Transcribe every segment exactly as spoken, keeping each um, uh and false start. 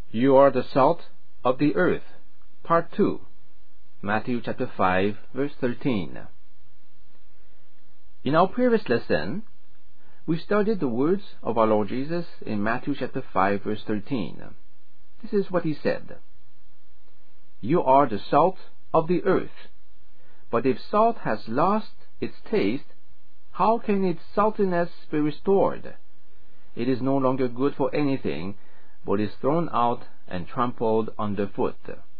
You are the salt of the earth. Part two. Matthew chapter five, verse thirteen. In our previous lesson, we studied the words of our Lord Jesus in Matthew chapter five, verse thirteen. This is what he said. You are the salt of the earth. But if salt has lost its taste, how can its saltiness be restored? It is no longer good for anything, but is thrown out and trampled underfoot.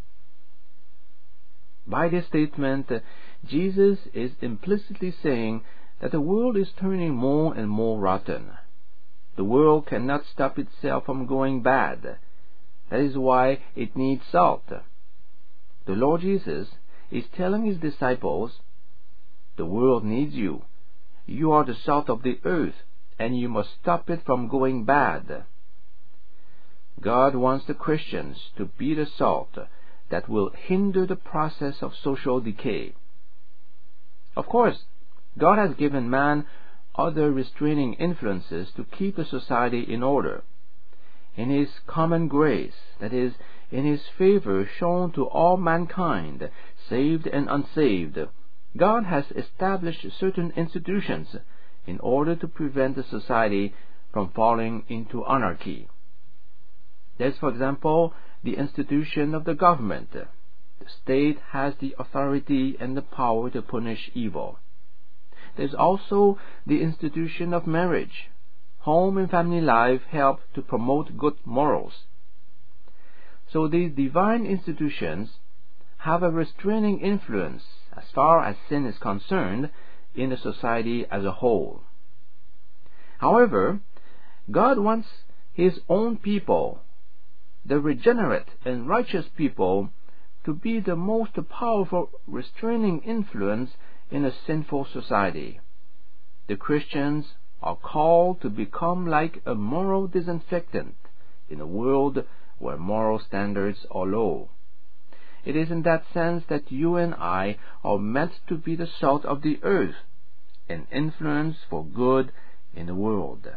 By this statement, Jesus is implicitly saying that the world is turning more and more rotten. The world cannot stop itself from going bad. That is why it needs salt. The Lord Jesus is telling his disciples, the world needs you. You are the salt of the earth, and you must stop it from going bad. God wants the Christians to be the salt that will hinder the process of social decay. Of course, God has given man other restraining influences to keep the society in order. In his common grace, that is, in his favor shown to all mankind, saved and unsaved, God has established certain institutions in order to prevent the society from falling into anarchy. There's, for example, the institution of the government. The state has the authority and the power to punish evil. There's also the institution of marriage. Home and family life help to promote good morals. So these divine institutions have a restraining influence as far as sin is concerned in the society as a whole. However, God wants his own people, the regenerate and righteous people, to be the most powerful restraining influence in a sinful society. The Christians are called to become like a moral disinfectant in a world where moral standards are low. It is in that sense that you and I are meant to be the salt of the earth, an influence for good in the world.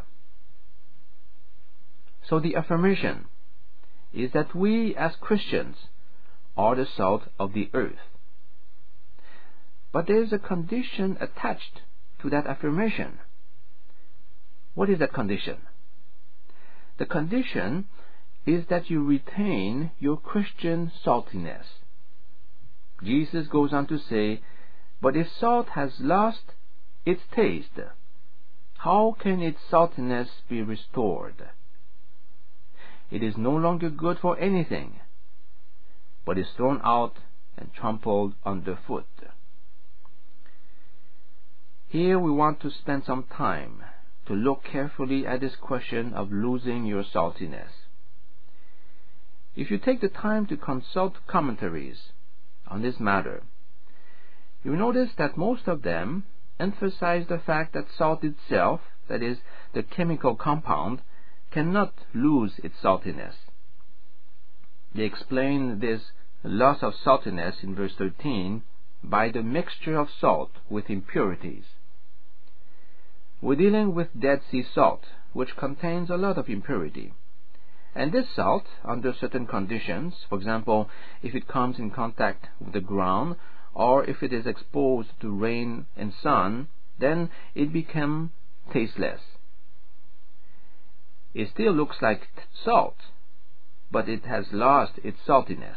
So the affirmation is that we as Christians are the salt of the earth. But there is a condition attached to that affirmation. What is that condition? The condition is that you retain your Christian saltiness. Jesus goes on to say, but if salt has lost its taste, how can its saltiness be restored? It is no longer good for anything, but is thrown out and trampled underfoot. Here we want to spend some time to look carefully at this question of losing your saltiness. If you take the time to consult commentaries on this matter, you notice that most of them emphasize the fact that salt itself, that is, the chemical compound, cannot lose its saltiness. They explain this loss of saltiness in verse thirteen by the mixture of salt with impurities. We're dealing with Dead Sea salt, which contains a lot of impurity. And this salt, under certain conditions, for example, if it comes in contact with the ground, or if it is exposed to rain and sun, then it becomes tasteless. It still looks like salt, but it has lost its saltiness.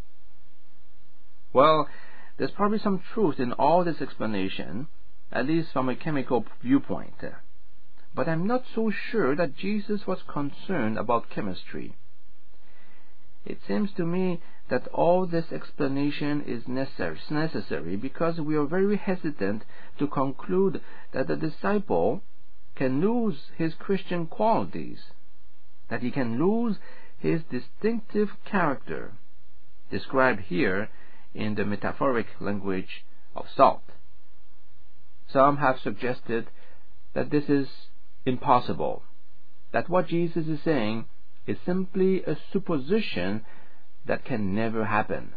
Well, there's probably some truth in all this explanation, at least from a chemical viewpoint. But I'm not so sure that Jesus was concerned about chemistry. It seems to me that all this explanation is necessary because we are very hesitant to conclude that the disciple can lose his Christian qualities, that he can lose his distinctive character, described here in the metaphoric language of salt. Some have suggested that this is impossible, that what Jesus is saying is simply a supposition that can never happen.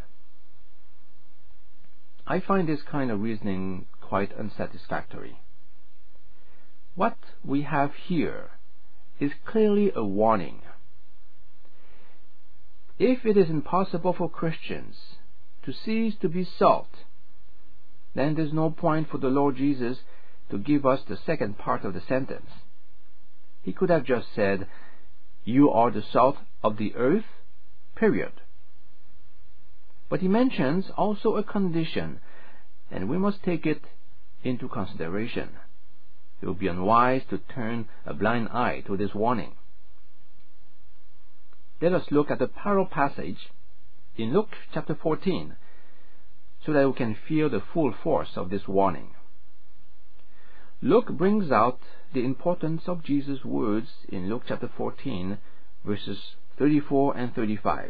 I find this kind of reasoning quite unsatisfactory. What we have here is clearly a warning. If it is impossible for Christians to cease to be salt, then there's no point for the Lord Jesus to give us the second part of the sentence. He could have just said, "You are the salt of the earth," period. But he mentions also a condition, and we must take it into consideration. It would be unwise to turn a blind eye to this warning. Let us look at the parallel passage in Luke chapter fourteen, so that we can feel the full force of this warning. Luke brings out the importance of Jesus' words in Luke chapter fourteen, verses thirty-four and thirty-five.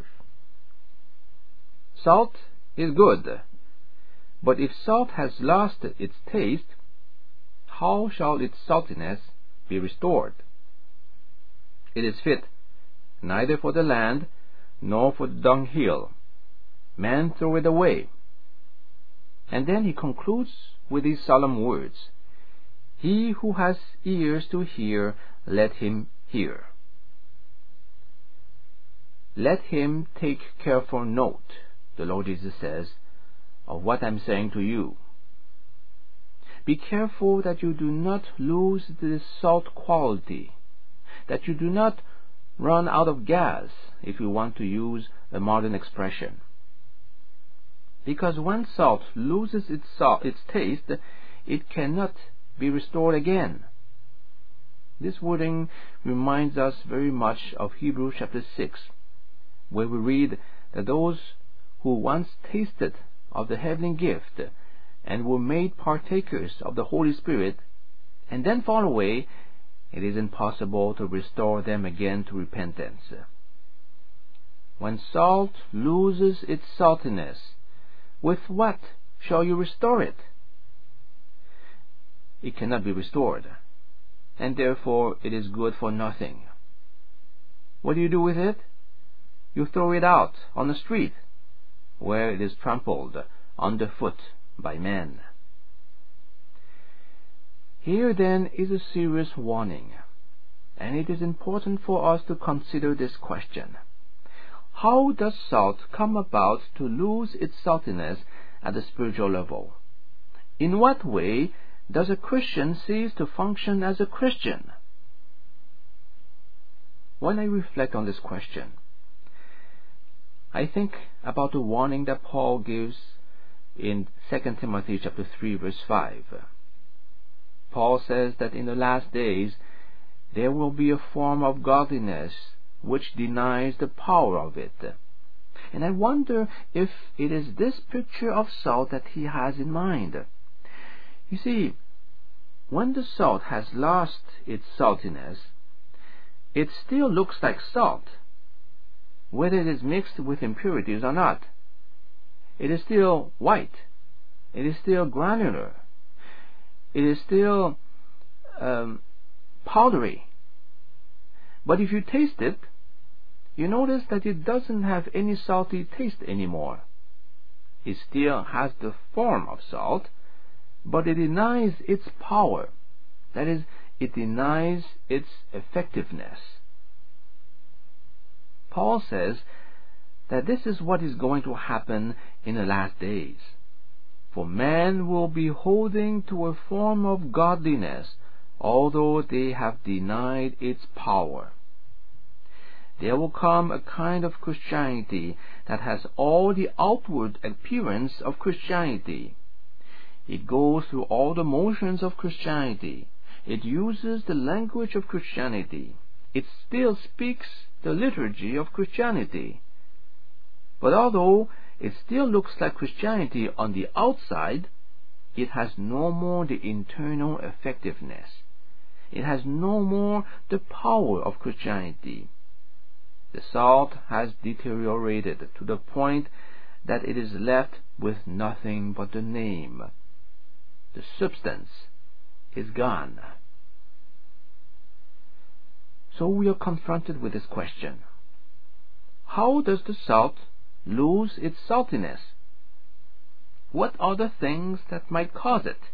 Salt is good, but if salt has lost its taste, how shall its saltiness be restored? It is fit neither for the land nor for the dunghill. Men throw it away. And then he concludes with these solemn words, "He who has ears to hear, let him hear." Let him take careful note, the Lord Jesus says, of what I'm saying to you. Be careful that you do not lose this salt quality, that you do not run out of gas, if you want to use a modern expression. Because when salt loses its, salt, its taste, it cannot be restored again. This wording reminds us very much of Hebrews chapter six, where we read that those who once tasted of the heavenly gift and were made partakers of the Holy Spirit and then fall away, it is impossible to restore them again to repentance. When salt loses its saltiness, with what shall you restore it? It cannot be restored, and therefore it is good for nothing. What do you do with it? You throw it out on the street, where it is trampled underfoot by men. Here then is a serious warning, and it is important for us to consider this question. How does salt come about to lose its saltiness at the spiritual level? In what way does a Christian cease to function as a Christian? When I reflect on this question, I think about the warning that Paul gives in Second Timothy chapter three, verse five. Paul says that in the last days there will be a form of godliness which denies the power of it. And I wonder if it is this picture of salt that he has in mind. You see, when the salt has lost its saltiness, it still looks like salt, whether it is mixed with impurities or not. It is still white. It is still granular. It is still um, powdery. But if you taste it, you notice that it doesn't have any salty taste anymore. It still has the form of salt, but it denies its power. That is, it denies its effectiveness. Paul says that this is what is going to happen in the last days. For men will be holding to a form of godliness, although they have denied its power. There will come a kind of Christianity that has all the outward appearance of Christianity. It goes through all the motions of Christianity. It uses the language of Christianity. It still speaks the liturgy of Christianity. But although it still looks like Christianity on the outside, it has no more the internal effectiveness. It has no more the power of Christianity. The salt has deteriorated to the point that it is left with nothing but the name. The substance is gone. So we are confronted with this question. How does the salt lose its saltiness? What are the things that might cause it?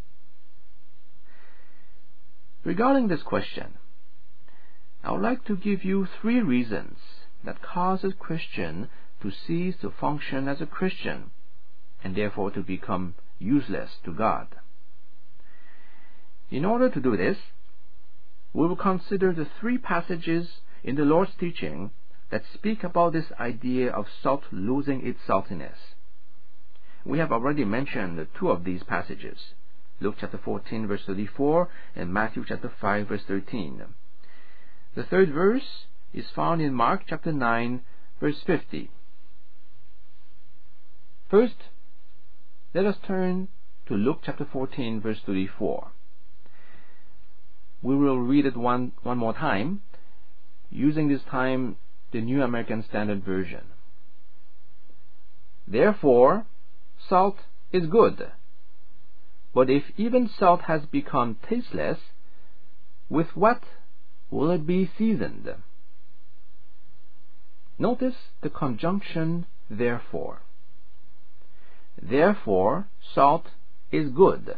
Regarding this question, I would like to give you three reasons, that causes Christian to cease to function as a Christian, and therefore to become useless to God. In order to do this, we will consider the three passages in the Lord's teaching that speak about this idea of salt losing its saltiness. We have already mentioned two of these passages, Luke chapter fourteen verse thirty-four and Matthew chapter five verse thirteen. The third verse is found in Mark chapter nine verse fifty. First, let us turn to Luke chapter fourteen verse thirty-four. We will read it one, one more time, using this time the New American Standard Version. Therefore, salt is good, but if even salt has become tasteless, with what will it be seasoned? Notice the conjunction therefore. Therefore, salt is good.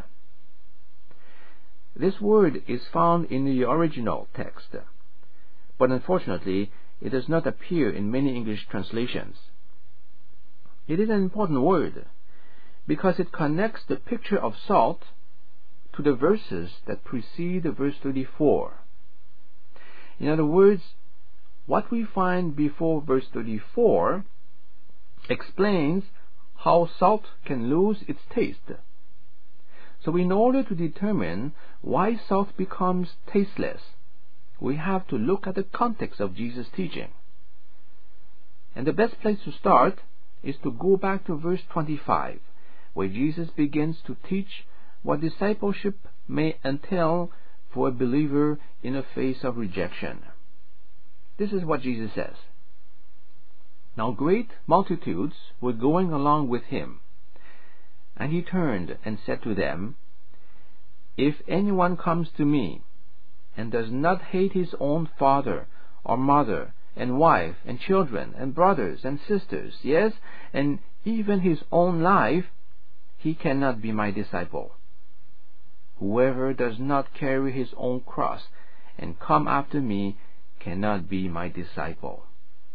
This word is found in the original text, but unfortunately it does not appear in many English translations. It is an important word because it connects the picture of salt to the verses that precede verse thirty-four. In other words, what we find before verse thirty-four explains how salt can lose its taste. So in order to determine why salt becomes tasteless, we have to look at the context of Jesus' teaching. And the best place to start is to go back to verse twenty-five, where Jesus begins to teach what discipleship may entail for a believer in the face of rejection. This is what Jesus says. Now great multitudes were going along with him, and he turned and said to them, If anyone comes to me, and does not hate his own father or mother, and wife, and children, and brothers, and sisters, yes, and even his own life, he cannot be my disciple. Whoever does not carry his own cross and come after me cannot be my disciple.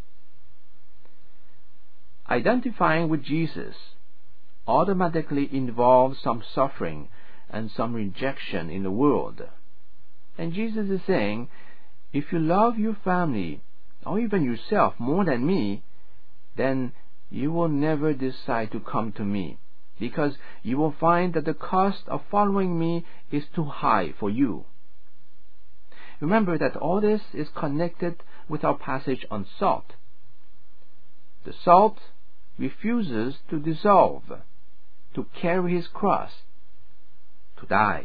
Identifying with Jesus automatically involves some suffering and some rejection in the world. And Jesus is saying, if you love your family or even yourself more than me, then you will never decide to come to me, because you will find that the cost of following me is too high for you. Remember that all this is connected with our passage on salt. The salt refuses to dissolve, to carry his cross, to die.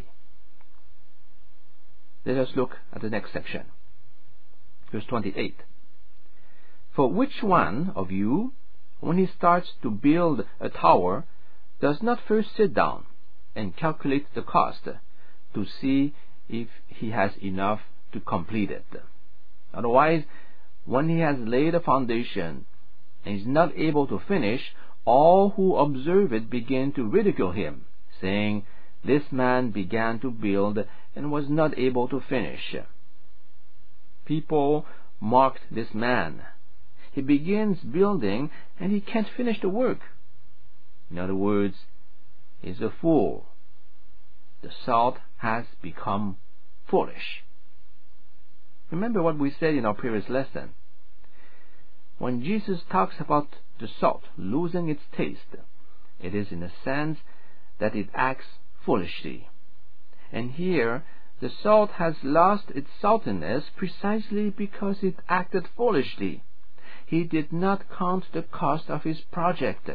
Let us look at the next section. Verse twenty-eight. For which one of you, when he starts to build a tower, does not first sit down and calculate the cost to see if he has enough to complete it? Otherwise, when he has laid a foundation and is not able to finish, all who observe it begin to ridicule him, saying, This man began to build and was not able to finish. People mocked this man. He begins building and he can't finish the work. In other words, he's a fool. The salt has become foolish. Remember what we said in our previous lesson. When Jesus talks about the salt losing its taste, it is in the sense that it acts foolishly. And here, the salt has lost its saltiness precisely because it acted foolishly. He did not count the cost of his project.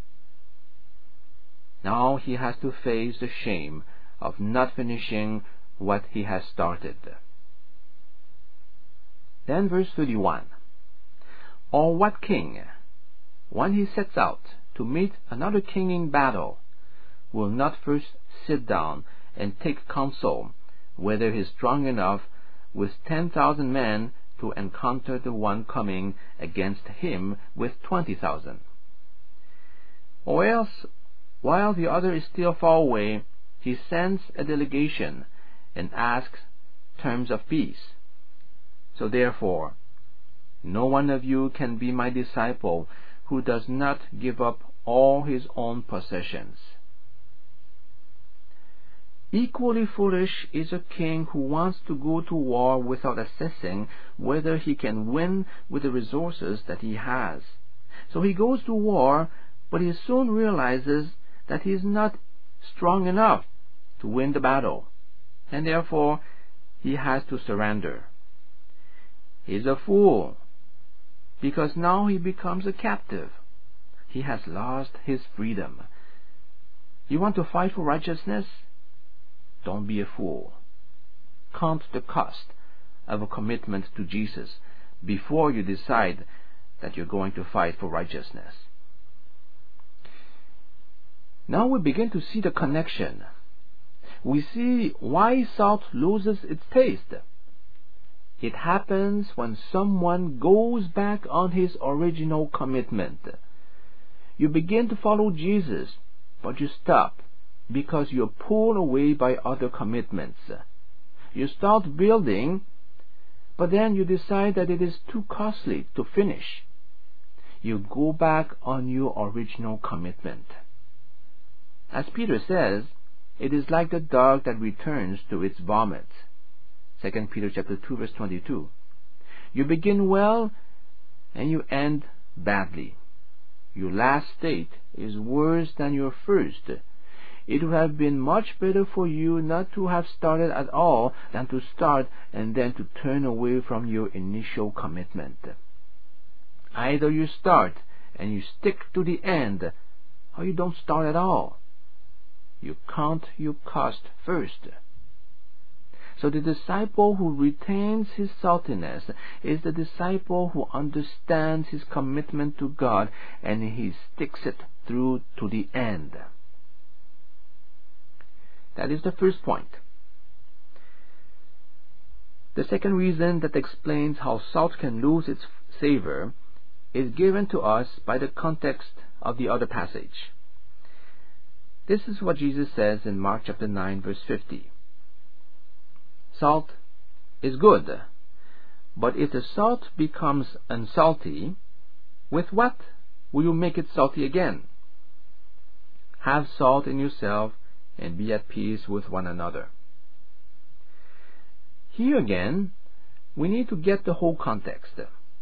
Now he has to face the shame of not finishing what he has started. Then verse thirty-one. Or what king, when he sets out to meet another king in battle, will not first sit down and take counsel whether he is strong enough with ten thousand men to encounter the one coming against him with twenty thousand? Or else, while the other is still far away, he sends a delegation and asks terms of peace. So therefore, No one of you can be my disciple who does not give up all his own possessions. Equally foolish is a king who wants to go to war without assessing whether he can win with the resources that he has. So he goes to war, but he soon realizes that he is not strong enough to win the battle, and therefore he has to surrender. He is a fool, because now he becomes a captive. He has lost his freedom. You want to fight for righteousness? Don't be a fool. Count the cost of a commitment to Jesus before you decide that you're going to fight for righteousness. Now we begin to see the connection. We see why salt loses its taste. It happens when someone goes back on his original commitment. You begin to follow Jesus, but you stop because you're pulled away by other commitments. You start building, but then you decide that it is too costly to finish. You go back on your original commitment. As Peter says, it is like the dog that returns to its vomit. Second Peter chapter two verse twenty-two. You begin well and you end badly. Your last state is worse than your first. It would have been much better for you not to have started at all than to start and then to turn away from your initial commitment. Either you start and you stick to the end, or you don't start at all. You count your cost first. So the disciple who retains his saltiness is the disciple who understands his commitment to God and he sticks it through to the end. That is the first point. The second reason that explains how salt can lose its savor is given to us by the context of the other passage. This is what Jesus says in Mark chapter nine verse fifty. Salt is good, but if the salt becomes unsalty, with what will you make it salty again? Have salt in yourself and be at peace with one another. Here again, we need to get the whole context.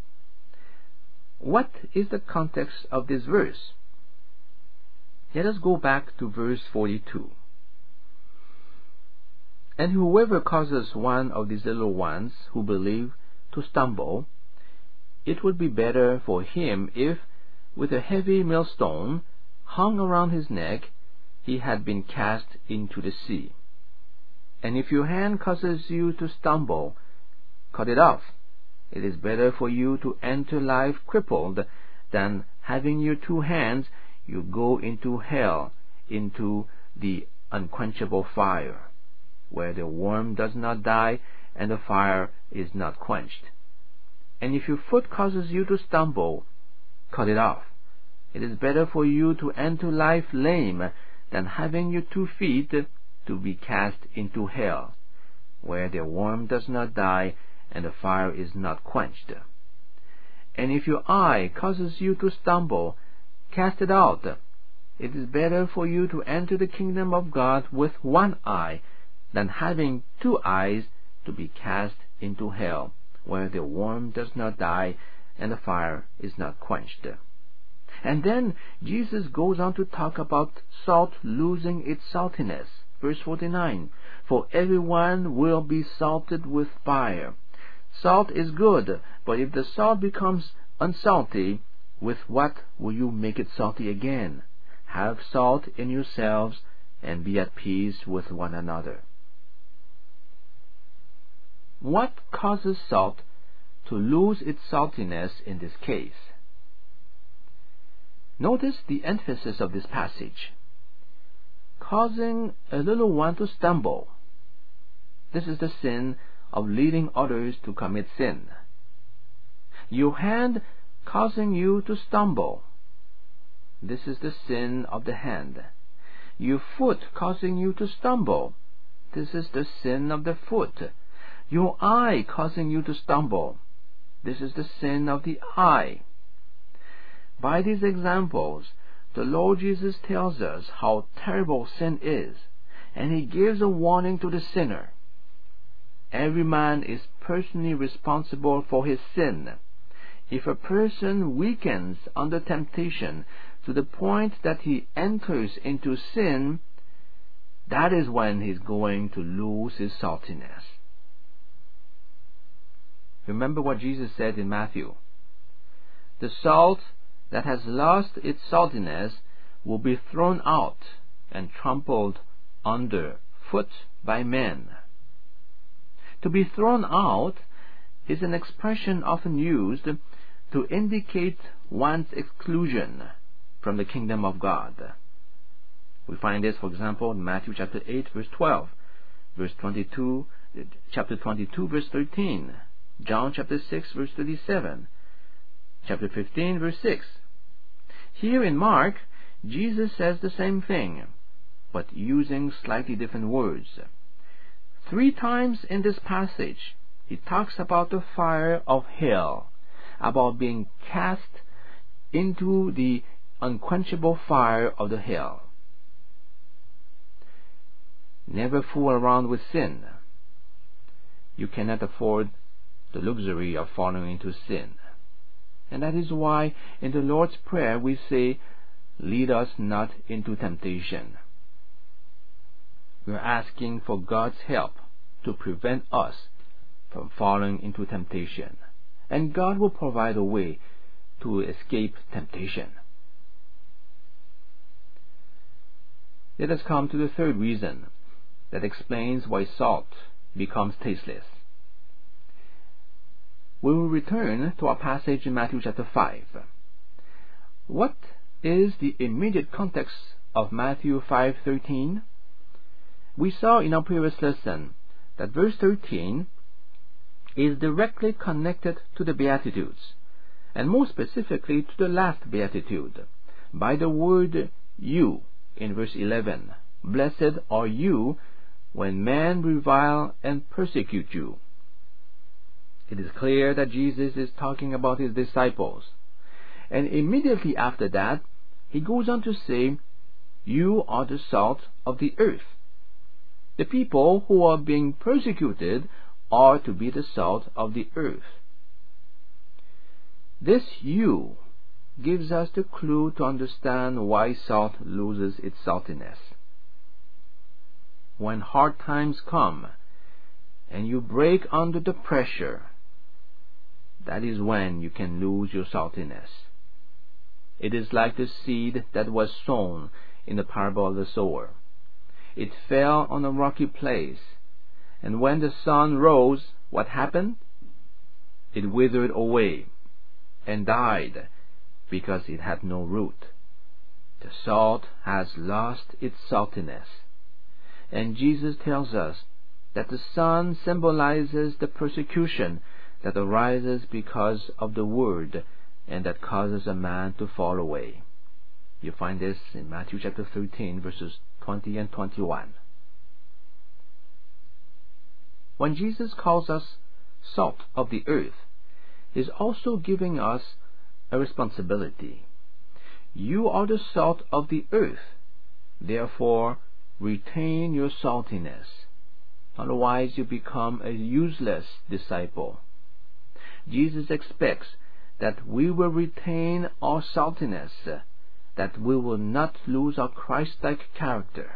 What is the context of this verse? Let us go back to verse forty-two. And whoever causes one of these little ones who believe to stumble, it would be better for him if, with a heavy millstone hung around his neck, he had been cast into the sea. And if your hand causes you to stumble, cut it off. It is better for you to enter life crippled than having your two hands you go into hell, into the unquenchable fire, where the worm does not die and the fire is not quenched. And if your foot causes you to stumble, cut it off. It is better for you to enter life lame than having your two feet to be cast into hell, where the worm does not die and the fire is not quenched. And if your eye causes you to stumble, cast it out. It is better for you to enter the kingdom of God with one eye than having two eyes to be cast into hell, where the worm does not die and the fire is not quenched. And then Jesus goes on to talk about salt losing its saltiness. Verse forty-nine, for everyone will be salted with fire. Salt is good, but if the salt becomes unsalty, with what will you make it salty again? Have salt in yourselves and be at peace with one another. What causes salt to lose its saltiness in this case? Notice the emphasis of this passage. Causing a little one to stumble. This is the sin of leading others to commit sin. Your hand causing you to stumble. This is the sin of the hand. Your foot causing you to stumble. This is the sin of the foot. Your eye causing you to stumble. This is the sin of the eye. By these examples, the Lord Jesus tells us how terrible sin is, and He gives a warning to the sinner. Every man is personally responsible for his sin. If a person weakens under temptation to the point that he enters into sin, that is when he's going to lose his saltiness. Remember what Jesus said in Matthew. The salt that has lost its saltiness will be thrown out and trampled under foot by men. To be thrown out is an expression often used to indicate one's exclusion from the kingdom of God. We find this, for example, in Matthew chapter eight, verse twelve, verse twenty-two, chapter twenty-two, verse thirteen, John chapter six, verse thirty-seven, chapter fifteen, verse six. Here in Mark, Jesus says the same thing, but using slightly different words. Three times in this passage, he talks about the fire of hell, about being cast into the unquenchable fire of the hell. Never fool around with sin. You cannot afford the luxury of falling into sin. And that is why in the Lord's Prayer we say, lead us not into temptation. We are asking for God's help to prevent us from falling into temptation. And God will provide a way to escape temptation. Let us come to the third reason that explains why salt becomes tasteless. We will return to our passage in Matthew chapter five. What is the immediate context of Matthew five thirteen? We saw in our previous lesson that verse thirteen is directly connected to the Beatitudes, and more specifically to the last Beatitude, by the word you in verse eleven. Blessed are you when men revile and persecute you. It is clear that Jesus is talking about his disciples. And immediately after that, he goes on to say, you are the salt of the earth. The people who are being persecuted are to be the salt of the earth. This you gives us the clue to understand why salt loses its saltiness. When hard times come and you break under the pressure, that is when you can lose your saltiness. It is like the seed that was sown in the parable of the sower. It fell on a rocky place, and when the sun rose, what happened? It withered away and died because it had no root. The salt has lost its saltiness. And Jesus tells us that the sun symbolizes the persecution that arises because of the word and that causes a man to fall away. You find this in Matthew chapter thirteen, verses twenty and twenty-one. When Jesus calls us salt of the earth, he is also giving us a responsibility. You are the salt of the earth. Therefore, retain your saltiness. Otherwise, you become a useless disciple. Jesus expects that we will retain our saltiness, that we will not lose our Christ-like character.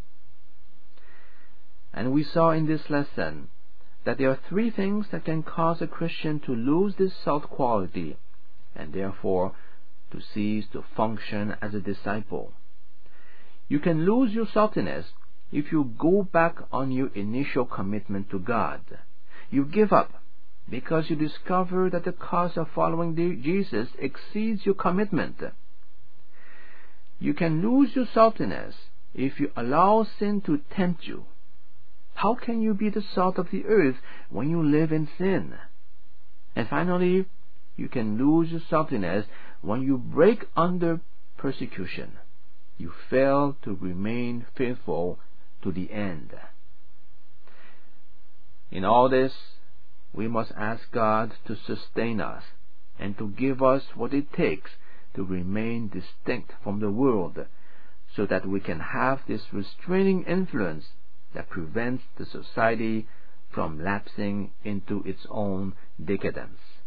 And we saw in this lesson that there are three things that can cause a Christian to lose this salt quality, and therefore to cease to function as a disciple. You can lose your saltiness if you go back on your initial commitment to God. You give up because you discover that the cost of following Jesus exceeds your commitment. You can lose your saltiness if you allow sin to tempt you. How can you be the salt of the earth when you live in sin? And finally, you can lose your saltiness when you break under persecution. You fail to remain faithful to the end. In all this, we must ask God to sustain us and to give us what it takes to remain distinct from the world, so that we can have this restraining influence that prevents the society from lapsing into its own decadence.